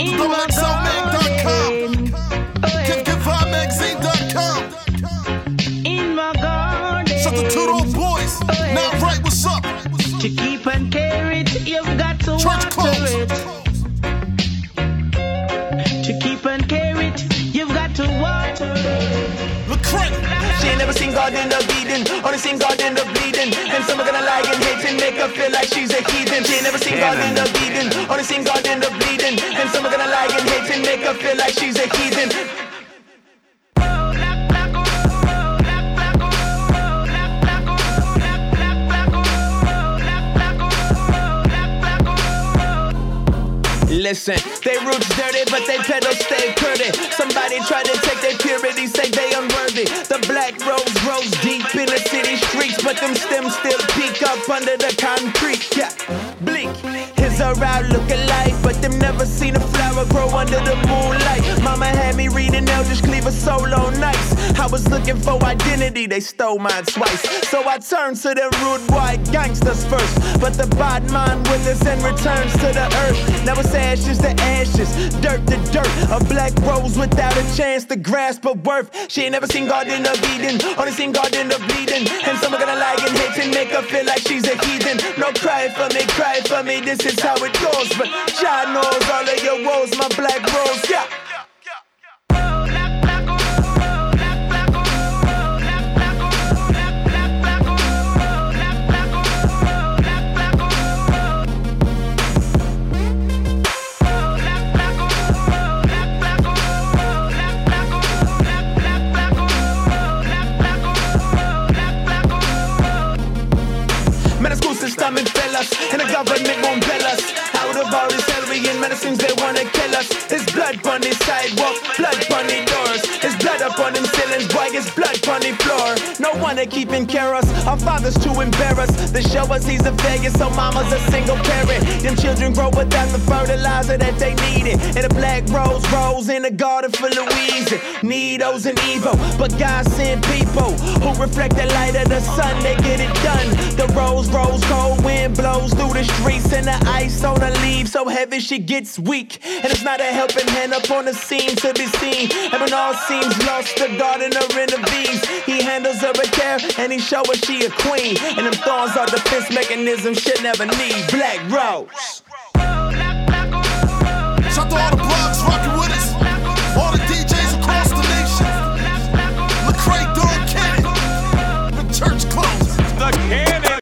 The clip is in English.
www.xlmag.com. KevKevMagazine.com. In my garden. Shout out to those boys. Now right, what's up? To keep and carry it, you've got to Church water it. To keep and carry it, you've got to water it. Look crazy. She ain't never seen God in the bleeding, only seen God in the bleeding. And some are gonna lie and hate and make her feel like she's a heathen. She ain't never seen God in the bleeding, only seen God in the bleeding. And some are gonna lie and hate and make her feel like she's a heathen. Listen, they roots dirty, but they pedals stay pretty. Somebody try to take their purity, say they unworthy. The black rose grows deep in the city streets, but them stems still peek up under the concrete. Yeah, bleak is her outlook of life, but them never seen a flower grow under the moonlight. Mama had me reading Eldridge Cleaver solo nights. I was looking for identity, they stole mine twice. So I turned to them rude white gangsters first, but the bad man withers and returns to the earth. Now it's ashes to ashes, dirt to dirt. A black rose without a chance to grasp her worth. She ain't never seen God in the bleeding, only seen God in the bleeding. And some are gonna lie and hate and make her feel like she's a heathen. No, cry for me, this is how it goes. But God knows all of your woes, my black rose, yeah. System and fellas, and the government won't bail us. Out of all this heroin medicines, they wanna kill us. There's blood on the sidewalk, blood on the doors. There's blood up on them ceilings, boy, it's blood on the floor. No one to keep in care us, our fathers too embarrassed. They show us he's a failure, so mama's a single parent. Them children grow without the fertilizer that they needed. And a black rose grows in a garden full of weeds. Needles and evil, but God sent people who reflect the light of the sun, they get it done. The rose grows cold, wind blows through the streets, and the ice on her leaves so heavy she gets weak. And it's not a helping hand up on the scene to be seen. And when all seems lost, the gardener intervenes. He handles her with care, and he show her she a queen. And them thorns are defense mechanisms she'll never need. Black rose. Shout out to all the blogs rocking with